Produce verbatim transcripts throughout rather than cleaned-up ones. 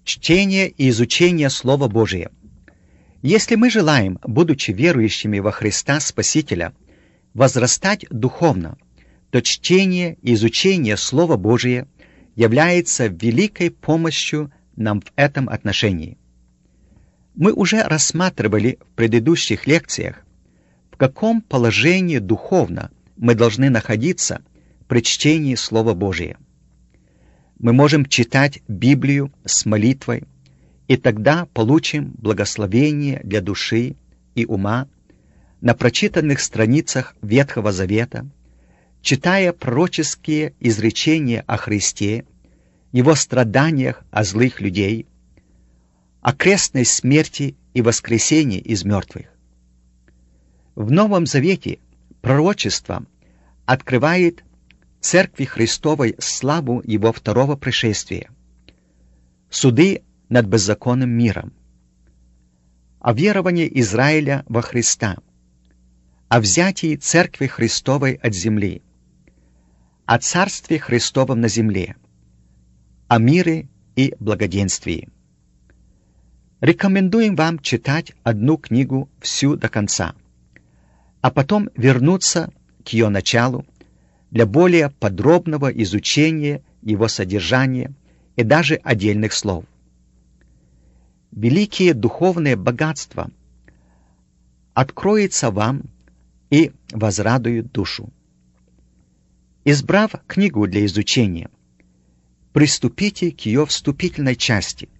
Чтение и изучение Слова Божия. Если мы желаем, будучи верующими во Христа Спасителя, возрастать духовно, то чтение и изучение Слова Божия является великой помощью нам в этом отношении. Мы уже рассматривали в предыдущих лекциях, в каком положении духовно мы должны находиться при чтении Слова Божия. Мы можем читать Библию с молитвой, и тогда получим благословение для души и ума на прочитанных страницах Ветхого Завета, читая пророческие изречения о Христе, Его страданиях о злых людей, о крестной смерти и воскресении из мертвых. В Новом Завете пророчество открывает Церкви Христовой славу Его второго пришествия, суды над беззаконным миром, о веровании Израиля во Христа, о взятии Церкви Христовой от земли, о Царстве Христовом на земле, о мире и благоденствии. Рекомендуем вам читать одну книгу всю до конца, а потом вернуться к ее началу для более подробного изучения его содержания и даже отдельных слов. Великие духовные богатства откроются вам и возрадуют душу. Избрав книгу для изучения, приступите к ее вступительной части.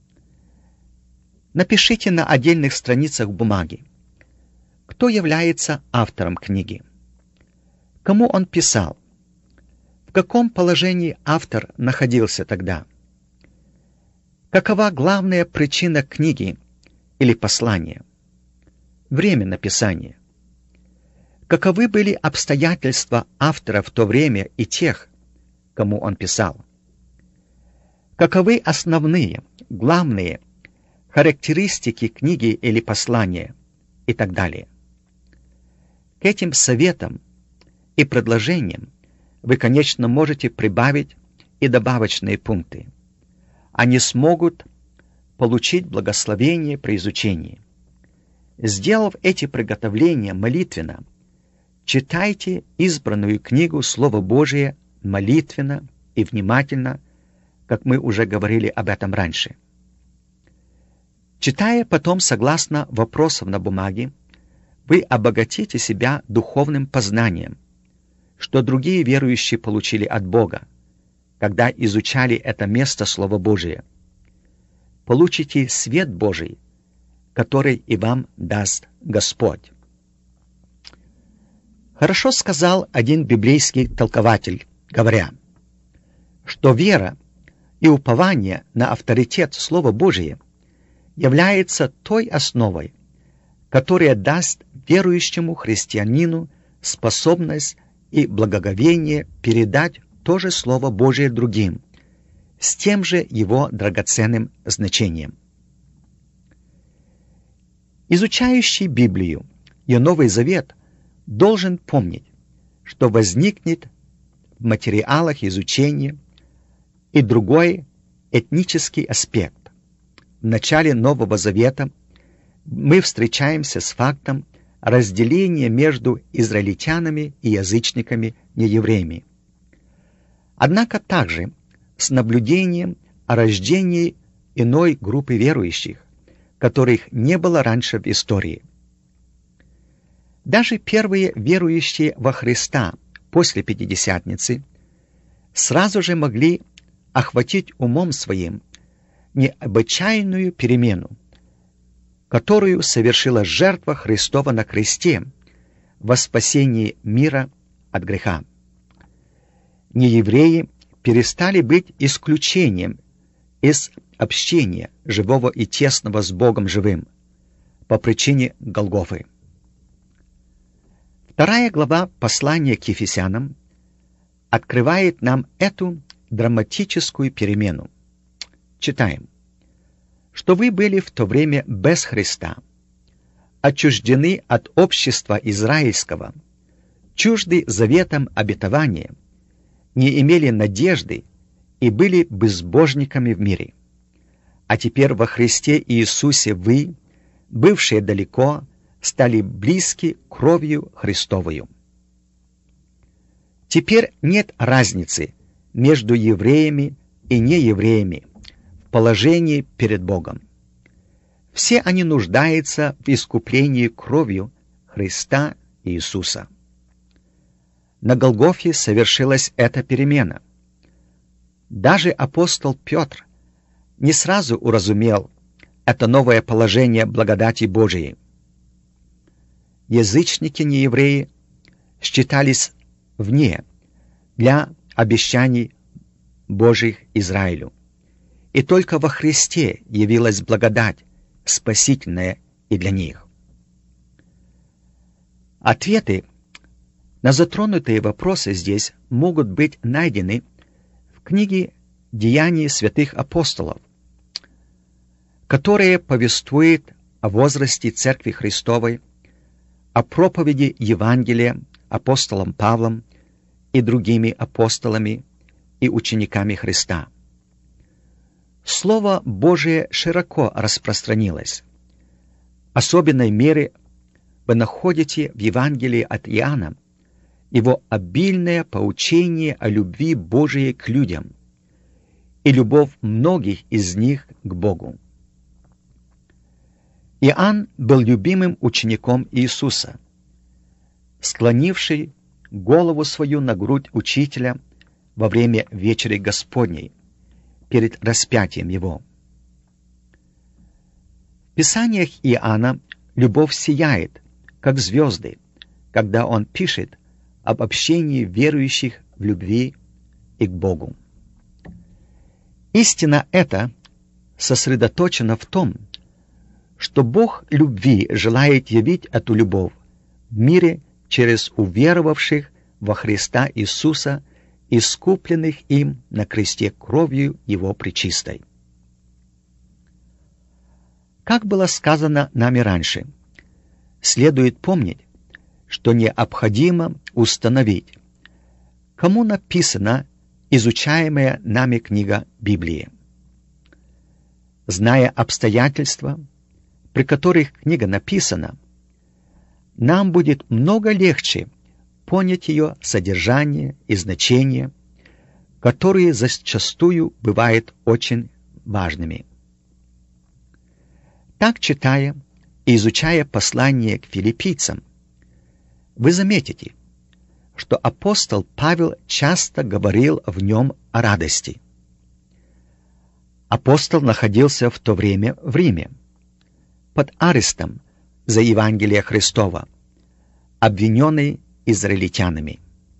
Напишите на отдельных страницах бумаги, кто является автором книги, кому он писал, в каком положении автор находился тогда, какова главная причина книги или послания, время написания, каковы были обстоятельства автора в то время и тех, кому он писал, каковы основные, главные характеристики книги или послания и так далее. К этим советам и предложениям вы, конечно, можете прибавить и добавочные пункты. Они смогут получить благословение при изучении. Сделав эти приготовления молитвенно, читайте избранную книгу Слова Божия молитвенно и внимательно, как мы уже говорили об этом раньше. Читая потом согласно вопросам на бумаге, вы обогатите себя духовным познанием, что другие верующие получили от Бога, когда изучали это место Слова Божия. Получите свет Божий, который и вам даст Господь. Хорошо сказал один библейский толкователь, говоря, что вера и упование на авторитет Слова Божия является той основой, которая даст верующему христианину способность и благоговение передать то же Слово Божие другим, с тем же его драгоценным значением. Изучающий Библию и Новый Завет должен помнить, что возникнет в материалах изучения и другой этнический аспект. В начале Нового Завета мы встречаемся с фактом разделения между израильтянами и язычниками, неевреями. Однако также с наблюдением о рождении иной группы верующих, которых не было раньше в истории. Даже первые верующие во Христа после Пятидесятницы сразу же могли охватить умом своим необычайную перемену, которую совершила жертва Христова на кресте во спасении мира от греха. Неевреи перестали быть исключением из общения живого и тесного с Богом живым по причине Голгофы. Вторая глава послания к Ефесянам открывает нам эту драматическую перемену. Читаем, что вы были в то время без Христа, отчуждены от общества израильского, чужды заветом обетования, не имели надежды и были безбожниками в мире. а теперь во Христе Иисусе вы, бывшие далеко, стали близки кровью Христовою. Теперь нет разницы между евреями и неевреями в положении перед Богом. Все они нуждаются в искуплении кровью Христа Иисуса. На Голгофе совершилась эта перемена. Даже апостол Петр не сразу уразумел это новое положение благодати Божией. Язычники-неевреи считались вне для обещаний Божьих Израилю. И только во Христе явилась благодать, спасительная и для них. Ответы на затронутые вопросы здесь могут быть найдены в книге «Деяния святых апостолов», которая повествует о возрасте Церкви Христовой, о проповеди Евангелия апостолом Павлом и другими апостолами и учениками Христа. Слово Божие широко распространилось. Особенной меры вы находите в Евангелии от Иоанна его обильное поучение о любви Божией к людям и любовь многих из них к Богу. Иоанн был любимым учеником Иисуса, склонивший голову свою на грудь учителя во время вечери Господней, перед распятием его. В Писаниях Иоанна любовь сияет, как звезды, когда он пишет об общении верующих в любви и к Богу. Истина эта сосредоточена в том, что Бог любви желает явить эту любовь в мире через уверовавших во Христа Иисуса, искупленных им на кресте кровью Его пречистой. Как было сказано нами раньше, следует помнить, что необходимо установить, кому написана изучаемая нами книга Библии. Зная обстоятельства, при которых книга написана, нам будет много легче понять ее содержание и значение, которые зачастую бывают очень важными. Так, читая и изучая послание к филиппийцам, вы заметите, что апостол Павел часто говорил в нем о радости. Апостол находился в то время в Риме, под арестом за Евангелие Христова, обвиненный израильтянами.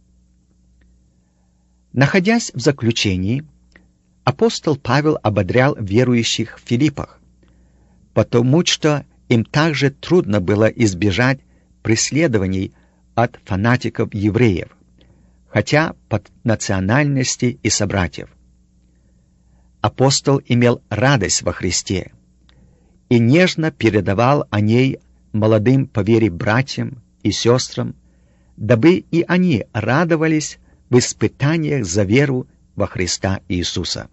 Находясь в заключении, апостол Павел ободрял верующих в Филиппах, потому что им также трудно было избежать преследований от фанатиков-евреев, хотя по национальности и собратьев. Апостол имел радость во Христе и нежно передавал о ней молодым по вере братьям и сестрам, дабы и они радовались в испытаниях за веру во Христа Иисуса.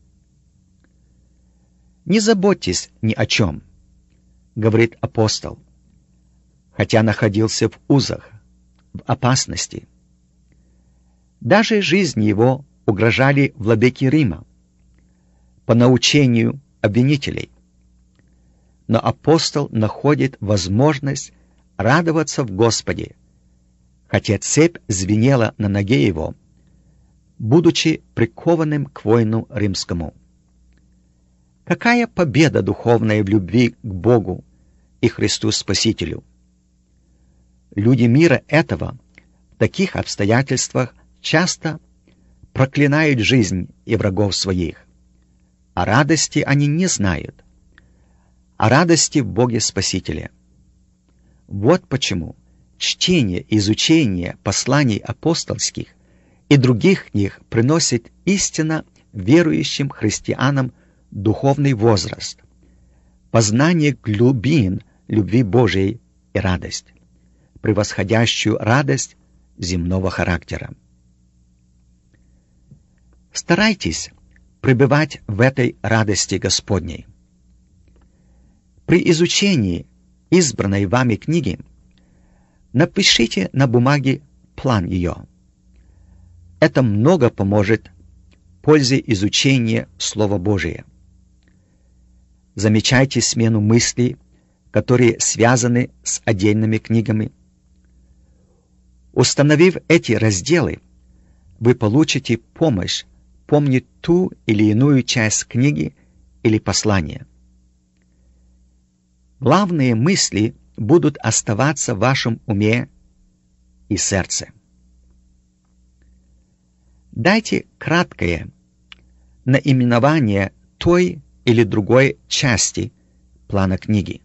«Не заботьтесь ни о чем», — говорит апостол, хотя находился в узах, в опасности. Даже жизни его угрожали владыки Рима по научению обвинителей. Но апостол находит возможность радоваться в Господе, хотя цепь звенела на ноге его, будучи прикованным к воину римскому. Какая победа духовная в любви к Богу и Христу Спасителю! Люди мира этого в таких обстоятельствах часто проклинают жизнь и врагов своих. О радости они не знают, о радости в Боге Спасителе. Вот почему чтение и изучение посланий апостольских и других книг приносит истинно верующим христианам духовный возраст, познание глубин любви Божией и радость, превосходящую радость земного характера. Старайтесь пребывать в этой радости Господней. При изучении избранной вами книги напишите на бумаге план ее. Это много поможет в пользе изучения Слова Божия. Замечайте смену мыслей, которые связаны с отдельными книгами. Установив эти разделы, вы получите помощь помнить ту или иную часть книги или послания. Главные мысли будут оставаться в вашем уме и сердце. Дайте краткое наименование той или другой части плана книги.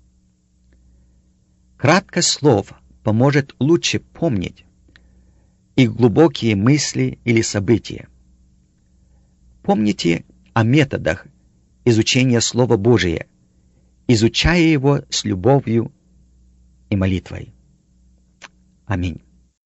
Краткость слов поможет лучше помнить их глубокие мысли или события. Помните о методах изучения Слова Божия, изучая его с любовью и молитвой. Аминь.